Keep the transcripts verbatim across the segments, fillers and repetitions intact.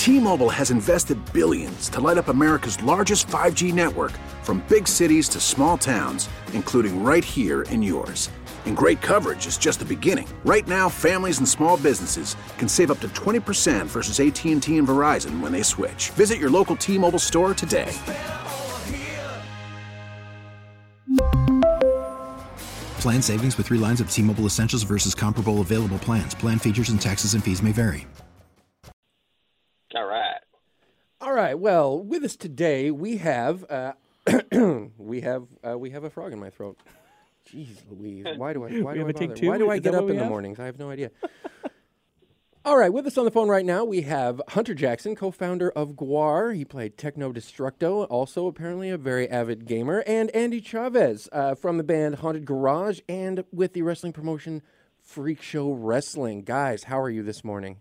T-Mobile has invested billions to light up America's largest five G network, from big cities to small towns, including right here in yours. And great coverage is just the beginning. Right now, families and small businesses can save up to twenty percent versus A T and T and Verizon when they switch. Visit your local T-Mobile store today. Plan savings with three lines of T-Mobile Essentials versus comparable available plans. Plan features and taxes and fees may vary. All right. All right. Well, with us today we have uh, we have uh, we have a frog in my throat. Jeez Louise, why do I why do I bother? Why do I get up in the mornings? I have no idea. All right, with us on the phone right now, we have Hunter Jackson, co-founder of Gwar. He played Techno Destructo, also apparently a very avid gamer, and Andy Chavez uh, from the band Haunted Garage and with the wrestling promotion Freak Show Wrestling. Guys, how are you this morning?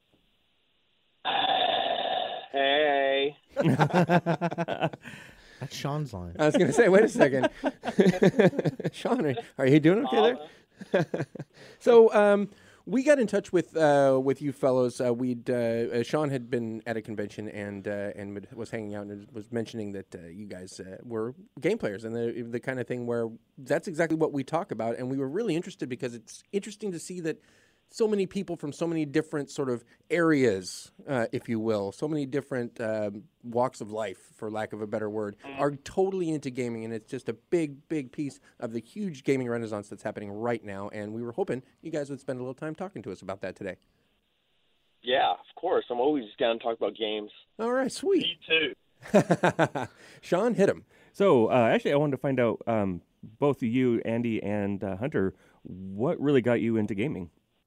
Hey. That's Sean's line. I was going to say, wait a second. Sean, are, are you doing okay there? so, um... we got in touch with uh, with you fellows. Uh, we'd uh, uh, Sean had been at a convention and uh, and was hanging out and was mentioning that uh, you guys uh, were game players and the the kind of thing where that's exactly what we talk about. And we were really interested because it's interesting to see that so many people from so many different sort of areas, uh, if you will, so many different um, walks of life, for lack of a better word, are totally into gaming. And it's just a big, big piece of the huge gaming renaissance that's happening right now. And we were hoping you guys would spend a little time talking to us about that today. Yeah, of course. I'm always down to talk about games. All right, sweet. Me too. Sean, hit him. So, uh, actually, I wanted to find out, um, both of you, Andy and uh, Hunter, what really got you into gaming?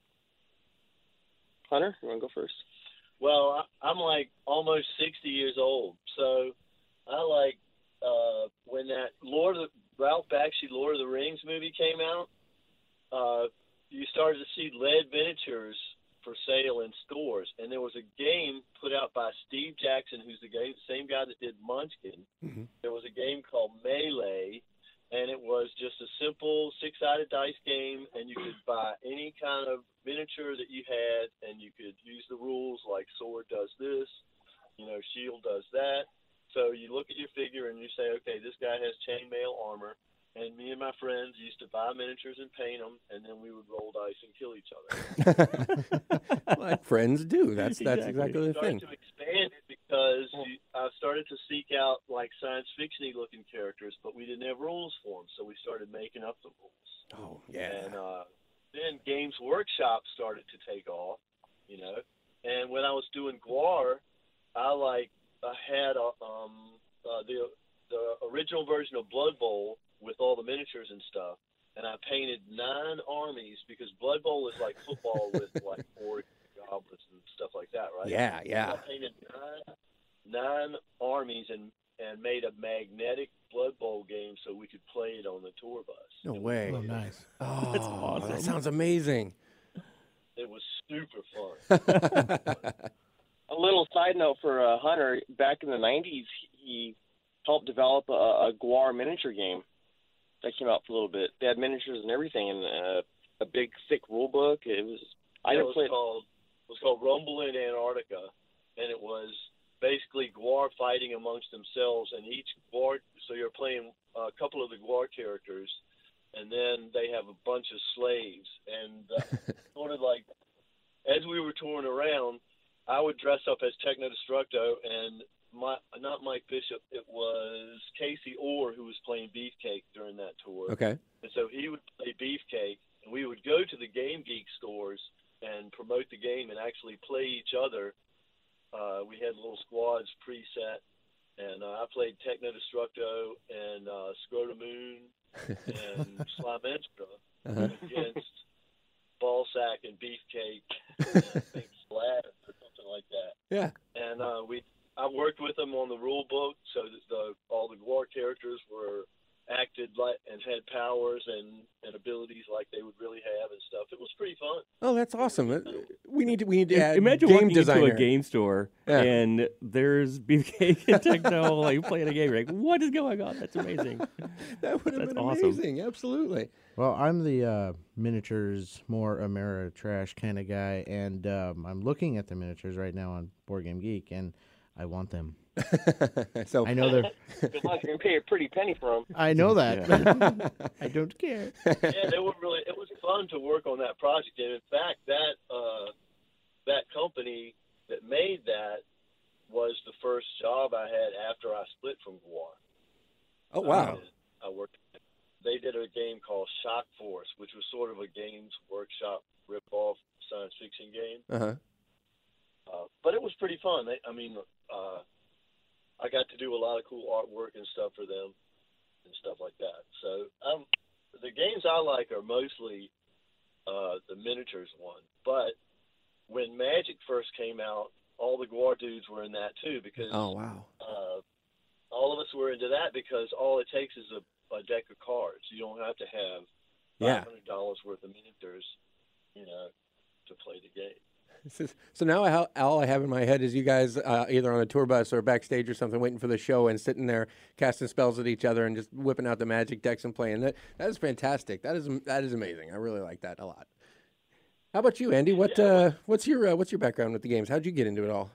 Hunter, you want to go first? Well, I, I'm like almost sixty years old, so I like uh, when that Lord of the, Ralph Bakshi Lord of the Rings movie came out. Uh, you started to see lead miniatures for sale in stores, and there was a game put out by Steve Jackson, who's the guy, same guy that did Munchkin. Mm-hmm. There was a game called Melee, and it was just a simple six-sided dice game, and you could buy any kind of miniature that you had, and you could use the rules like sword does this, you know, shield does that. So you look at your figure and you say, okay, this guy has chainmail armor, and me and my friends used to buy miniatures and paint them, and then we would roll dice and kill each other. Like friends do. That's that's exactly, exactly the thing. We started to expand it because you, I started to seek out like science fiction-y looking characters, but we didn't have rules for them, so we started making up the rules. Oh yeah. And uh, then Games Workshop started to take off, you know. And when I was doing Gwar, I like I had a, um uh, the the original version of Blood Bowl with all the miniatures and stuff, and I painted nine armies because Blood Bowl is like football with like four goblins and stuff like that, right? Yeah, yeah. So I painted nine, nine armies and and made a magnetic Blood Bowl game so we could play it on the tour bus. No way. Oh, nice. Oh, That's awesome. That sounds amazing. It was super fun. A little side note for uh, Hunter, back in the nineties, he helped develop a, a Gwar miniature game that came out for a little bit. They had miniatures and everything, and uh, a big, thick rule book. It was I it never was played. called it was called Rumble in Antarctica, and it was basically Gwar fighting amongst themselves, and each Gwar. So you're playing a couple of the Gwar characters, and then they have a bunch of slaves, and uh, sort of like as we were touring around, I would dress up as Techno Destructo, and my not Mike Bishop, it was Casey Orr who was playing Beefcake during that tour. Okay. And so he would play Beefcake, and we would go to the Game Geek stores and promote the game and actually play each other. Uh, we had little squads preset, and uh, I played Techno Destructo and uh, Scrotamoon and Slimenstra uh-huh. against Ballsack and Beefcake and I think Slab or something like that. Yeah. And uh, we, I worked with them on the rule book, so that the all the Gwar characters were acted like and had powers and, and abilities like they would really have and stuff. It was pretty fun. Oh, that's awesome. We need to we need to add Imagine game walking designer. into a game store Yeah. and there's Beefcake and Techno like playing a game. You're like, what is going on? That's amazing. That would have That's been awesome. amazing. Absolutely. Well, I'm the uh, miniatures, more Ameritrash kind of guy, and um, I'm looking at the miniatures right now on Board Game Geek, and I want them. So I know they're. Good luck. You're gonna pay a pretty penny for them. I know that. I don't care. Yeah, they were really. It was fun to work on that project, and in fact, that uh, that company that made that was the first job I had after I split from Gwar. Oh wow! I, I worked. They did a game called Shock Force, which was sort of a Games Workshop rip-off science fiction game. Uh-huh. Uh, but it was pretty fun. They, I mean, uh, I got to do a lot of cool artwork and stuff for them and stuff like that. So um, the games I like are mostly uh, the miniatures one. But when Magic first came out, all the Gwar dudes were in that too because Oh wow! uh, all of us were into that because all it takes is a, a deck of cards. You don't have to have Yeah. five hundred dollars worth of miniatures, you know, to play the game. This is- So now I, ha- all I have in my head is you guys uh, either on a tour bus or backstage or something waiting for the show and sitting there casting spells at each other and just whipping out the Magic decks and playing. That that is fantastic. That is that is amazing. I really like that a lot. How about you, Andy? What uh, what's your uh, what's your background with the games? How'd you get into it all?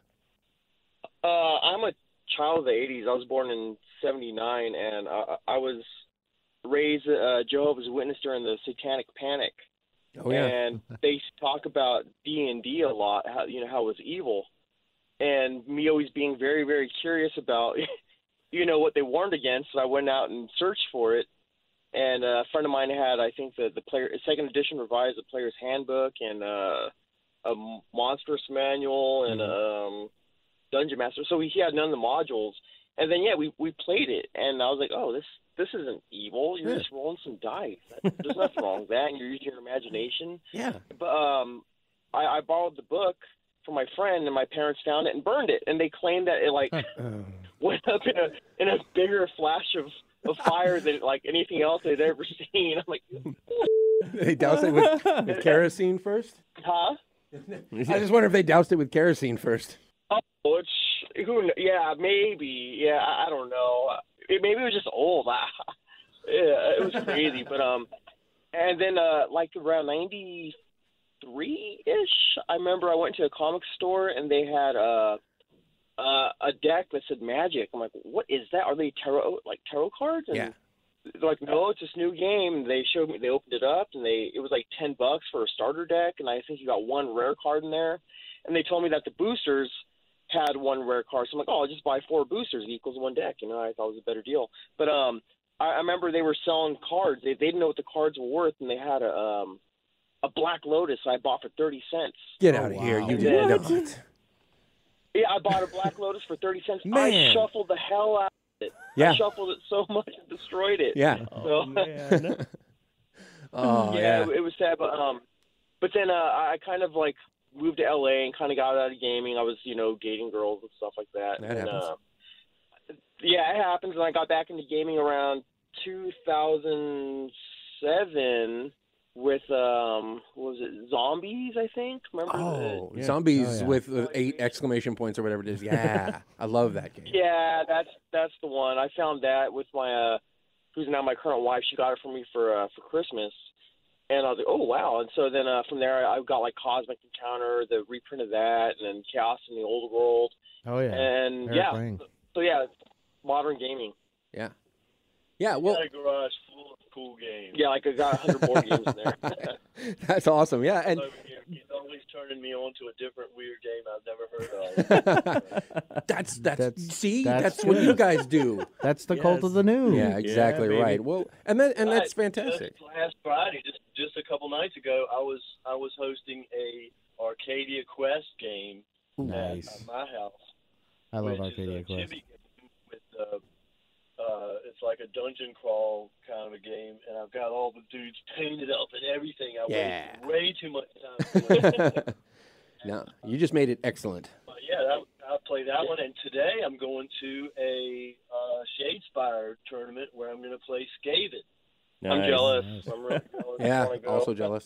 Uh, I'm a child of the eighties. I was born in seventy-nine, and uh, I was raised uh, Jehovah's Witness during the Satanic Panic. Oh yeah. And they talk about D and D a lot, how you know how it was evil, and me always being very, very curious about, you know, what they warned against. So I went out and searched for it, and a friend of mine had, I think, the the player second edition revised the player's handbook and uh, a monstrous manual and Mm-hmm. um, dungeon master. So he had none of the modules, and then yeah, we we played it, and I was like, oh, this. This isn't evil. You're Yeah. just rolling some dice. There's nothing wrong with that, and you're using your imagination. Yeah. But um, I, I borrowed the book from my friend, and my parents found it and burned it. And they claimed that it like Oh. went up in a in a bigger flash of, of fire than like anything else they'd ever seen. I'm like, They doused it with, with kerosene first. huh? I just wonder if they doused it with kerosene first. Oh, it's who? kn- Yeah, maybe. Yeah, I, I don't know. It, maybe it was just old. I, yeah, it was crazy. But um, and then uh, like around ninety-three ish, I remember I went to a comic store and they had uh, uh, a deck that said Magic. I'm like, what is that? Are they tarot like tarot cards? And Yeah. they're like, no, it's this new game. They showed me. They opened it up and they it was like ten bucks for a starter deck, and I think you got one rare card in there. And they told me that the boosters had one rare card. So I'm like, oh, I'll just buy four boosters. It equals one deck. You know, I thought it was a better deal. But um, I, I remember they were selling cards. They, they didn't know what the cards were worth, and they had a um, a Black Lotus I bought for thirty cents. Get Oh, out of here! wow. You did What? not. Yeah, I bought a Black Lotus for thirty cents. Man. I shuffled the hell out of it. Yeah. I shuffled it so much it destroyed it. Yeah. So, Man. Oh yeah, yeah. It, it was sad, but um, but then uh, I kind of like moved to L A and kind of got out of gaming. I was, you know, dating girls and stuff like that. That and, happens. Uh, yeah, it happens. And I got back into gaming around two thousand seven with um, what was it, Zombies? I think. Remember? Oh, Yeah. zombies Oh, yeah. with uh, eight exclamation points or whatever it is. Yeah, I love that game. Yeah, that's that's the one. I found that with my uh, who's now my current wife. She got it for me for uh, for Christmas. And I was like, oh, wow. And so then uh, from there, I got, like, Cosmic Encounter, the reprint of that, and then Chaos in the Old World. Oh yeah. And, Eric yeah. Lang. So, yeah, modern gaming. Yeah. Yeah. I Well, got a garage full of cool games. Yeah, like I got one hundred board games in there. that's awesome. Yeah. And So he- he's always turning me on to a different weird game I've never heard of. that's, that's, That's- see, that's, that's what good. you guys do. That's the cult of the new. Yeah, exactly baby. right. Well, and then, and that's Right. fantastic. Just last Friday, just just a couple nights ago, I was I was hosting a Arcadia Quest game Nice. at, at my house. I love which is Arcadia a Quest. chibi game with uh, uh, it's like a dungeon crawl kind of a game, and I've got all the dudes painted up and everything. I Yeah. wasted way too much time. doing it. No, you just made it excellent. But yeah, that, I played that one, and today I'm going to a uh, Shadespire tournament where I'm going to play Skaven. I'm Nice. jealous. Nice. I'm really jealous. I Yeah, wanna go. also jealous.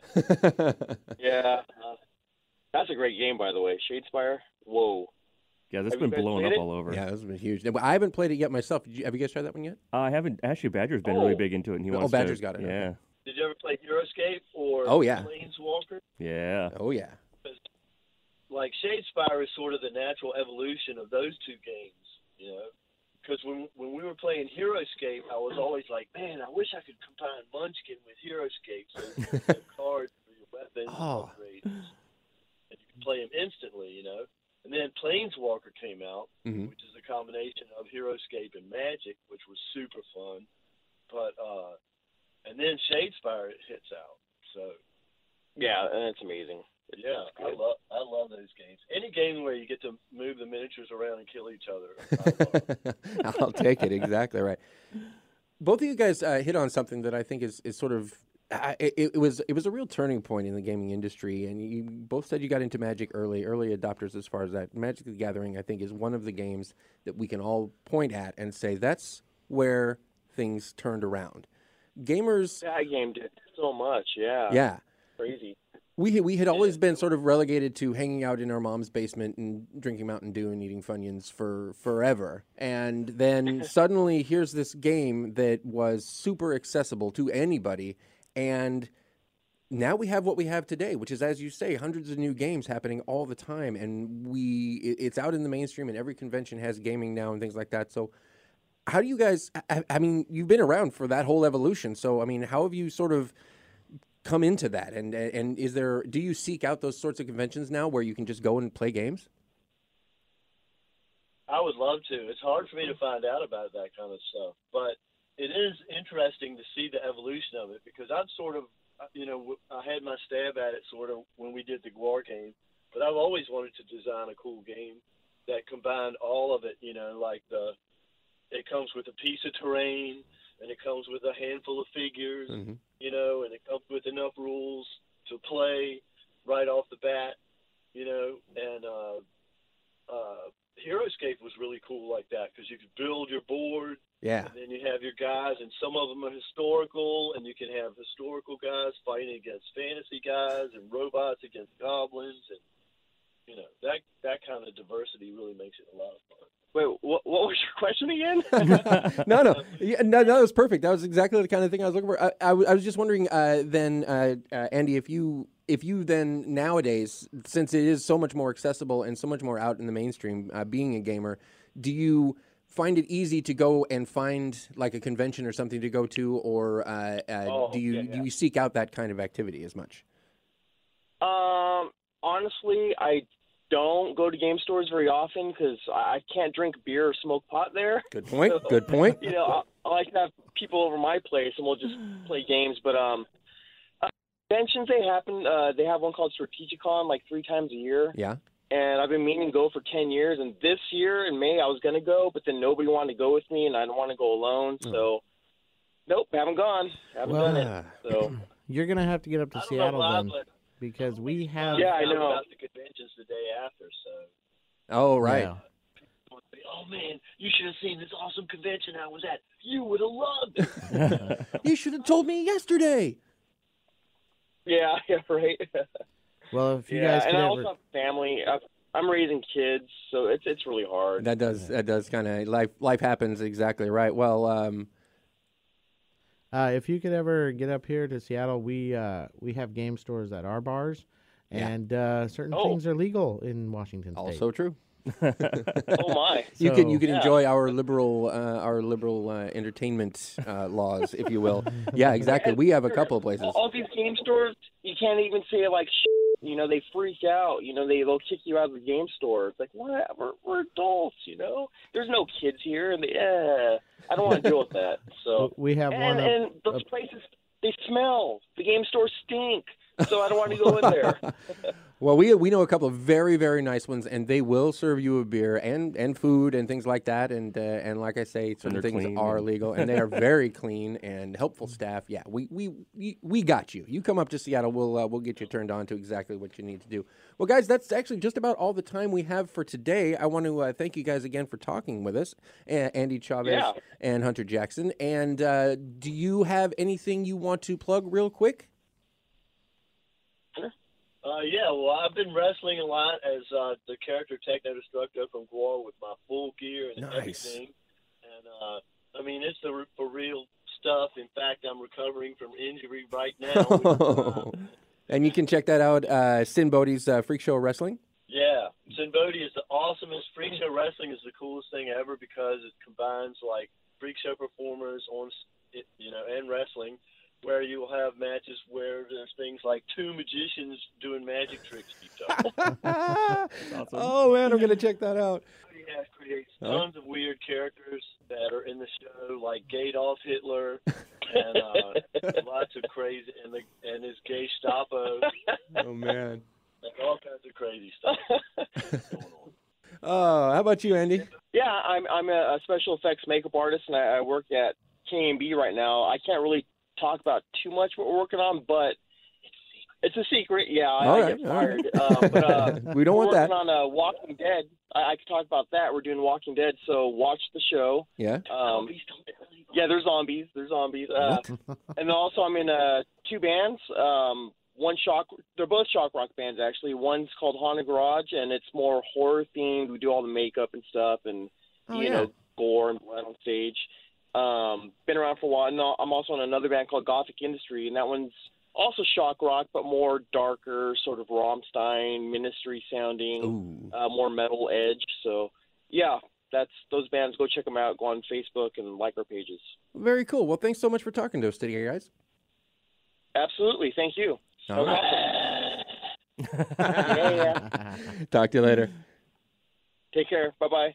Yeah. Uh, that's a great game, by the way. Shadespire. Whoa. Yeah, this has Have you been guys blowing played up it? all over. Yeah, this has been huge. But I haven't played it yet myself. Did you, have you guys tried that one yet? Uh, I haven't. Actually, Badger's been really Oh. big into it, and he Oh, wants Badger's to. got it, okay. Yeah. Did you ever play HeroScape or Oh, yeah. Planeswalker? Yeah. Oh yeah. Like Shadespire is sort of the natural evolution of those two games, you know. Because when when we were playing HeroScape, I was always like, man, I wish I could combine Munchkin with HeroScape so you could get cards for your weapons Oh. upgrades, and you could play them instantly, you know. And then Planeswalker came out, Mhm. which is a combination of HeroScape and Magic, which was super fun. But uh, and then Shadespire hits out, so Yeah, and it's amazing. It's, yeah, it's I good. love I love those games. Any game where you get to move the miniatures around and kill each other. I love. I'll take it. Exactly right. Both of you guys uh, hit on something that I think is, is sort of uh, it, it was it was a real turning point in the gaming industry, and you both said you got into Magic early, early adopters as far as that. Magic the Gathering, I think, is one of the games that we can all point at and say that's where things turned around. Gamers, That game did so much. Yeah. yeah. Crazy. We we had always been sort of relegated to hanging out in our mom's basement and drinking Mountain Dew and eating Funyuns for forever. And then suddenly here's this game that was super accessible to anybody. And now we have what we have today, which is, as you say, hundreds of new games happening all the time. And we it, it's out in the mainstream, and every convention has gaming now and things like that. So how do you guys, I, I mean, you've been around for that whole evolution. So, I mean, how have you sort of come into that, and and is there, do you seek out those sorts of conventions now where you can just go and play games? I would love to. It's hard for me to find out about that kind of stuff, but it is interesting to see the evolution of it, because I've sort of, you know, I had my stab at it sort of when we did the Gwar game, but I've always wanted to design a cool game that combined all of it, you know, like the, it comes with a piece of terrain, and it comes with a handful of figures, Mm-hmm. you know, and it comes with enough rules to play right off the bat, you know, and uh, uh, HeroScape was really cool like that, because you could build your board, Yeah. and then you have your guys, and some of them are historical, and you can have historical guys fighting against fantasy guys, and robots against goblins, and, you know, that, that kind of diversity really makes it a lot of fun. Wait, what, what was your question again? no, no, yeah, no, no, that was perfect. That was exactly the kind of thing I was looking for. I, I, w- I was just wondering, uh, then, uh, uh, Andy, if you, if you then nowadays, since it is so much more accessible and so much more out in the mainstream, uh, being a gamer, do you find it easy to go and find like a convention or something to go to, or uh, uh, Oh, do you yeah, yeah. do you seek out that kind of activity as much? Um, honestly, I don't go to game stores very often because I I can't drink beer or smoke pot there. Good point. Good point. You know, I, I like to have people over my place and we'll just play games. But um, uh, conventions they happen. Uh, they have one called Strategicon like three times a year, Yeah. and I've been meaning to go for ten years. And this year in May I was gonna go, but then nobody wanted to go with me, and I don't want to go alone. So, nope, haven't gone. Haven't Well, done it. So. You're gonna have to get up to I don't Seattle know why, then, but because we have. Yeah, I found know. about the conventions the day after, so. Oh, right. Yeah. Oh man, you should have seen this awesome convention I was at. You would have loved it. You should have told me yesterday. Yeah, yeah, right. Well, if you yeah, guys could and I ever, also have family. I, I'm raising kids, so it's it's really hard. That does that does kind of life life happens, exactly right. Well, um, uh, if you could ever get up here to Seattle, we uh, we have game stores at our bars, Yeah. and uh, certain Oh. things are legal in Washington State. also true. Oh my! You can you So- can Yeah. enjoy our liberal uh, our liberal uh, entertainment uh, laws, if you will. Yeah, exactly. We have a couple of places. All, all these game stores, you can't even say like, Shh, you know, they freak out. You know, they they'll kick you out of the game store. It's like, what? We're we're adults, you know. There's no kids here, and they, yeah, I don't want to deal with that. So we have one. and Up, and those places, they smell. The game stores stink, so I don't want to go in there. Well, we we know a couple of very very nice ones, and they will serve you a beer and, and food and things like that. And uh, and like I say, certain they're things clean are and- legal, and they are very clean and helpful staff. Yeah, we we we, we got you. You come up to Seattle, we'll uh, we'll get you turned on to exactly what you need to do. Well, guys, that's actually just about all the time we have for today. I want to uh, thank you guys again for talking with us, uh, Andy Chavez Yeah. and Hunter Jackson. And uh, do you have anything you want to plug real quick? Uh, yeah, well, I've been wrestling a lot as uh, the character Techno Destructo from Gwar with my full gear and Nice. everything. And, uh, I mean, it's the r- for real stuff. In fact, I'm recovering from injury right now. uh, And you can check that out, uh, Sin Bodie's uh, Freak Show Wrestling. Yeah, Sin Bodie is the awesomest. Freak Show Wrestling is the coolest thing ever because it combines like freak show performers on, you know, and wrestling, where you will have matches where there's things like two magicians doing magic tricks to each other. Awesome. Oh man, I'm gonna check that out. Yeah, creates tons of weird characters that are in the show, like Gadolf Hitler, and uh, lots of crazy, and the and his Gestapo. Oh man. Like all kinds of crazy stuff going on. Oh, how about you, Andy? Yeah, I'm I'm a special effects makeup artist, and I, I work at K and B right now. I can't really talk about too much what we're working on, but it's a secret. Yeah, I, All I right, get all fired. right. Uh, but, uh, we don't want we're that. working on uh, Walking Dead. I, I can talk about that. We're doing Walking Dead, so watch the show. Yeah. Um, yeah, there's zombies. There's zombies. Uh, and also, I'm in uh, two bands. Um, one shock. They're both shock rock bands, actually. One's called Haunted Garage, and it's more horror themed. We do all the makeup and stuff, and Oh, you yeah. know, gore and blood on stage. Um, been around for a while. And I'm also in another band called Gothic Industry, and that one's also shock rock, but more darker, sort of Rammstein, Ministry sounding, uh, more metal edge. So, yeah, that's those bands. Go check them out. Go on Facebook and like our pages. Very cool. Well, thanks so much for talking to us today, guys. Absolutely. Thank you. All right. yeah, yeah. Talk to you later. Take care. Bye-bye.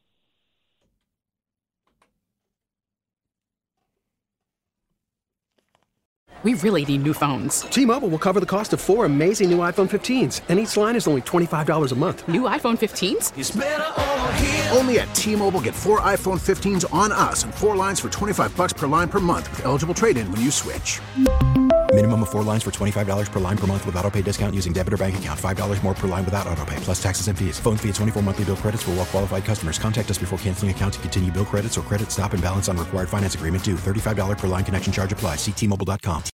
We really need new phones. T-Mobile will cover the cost of four amazing new iPhone fifteens, and each line is only twenty-five dollars a month. New iPhone fifteens? It's better over here. Only at T-Mobile, get four iPhone fifteens on us and four lines for twenty-five bucks per line per month with eligible trade-in when you switch. Minimum of four lines for twenty-five dollars per line per month with autopay discount using debit or bank account. five dollars more per line without autopay, plus taxes and fees. Phone fee at twenty-four monthly bill credits for well-qualified customers. Contact us before canceling account to continue bill credits or credit stop and balance on required finance agreement due. thirty-five dollars per line connection charge applies. See T Mobile dot com.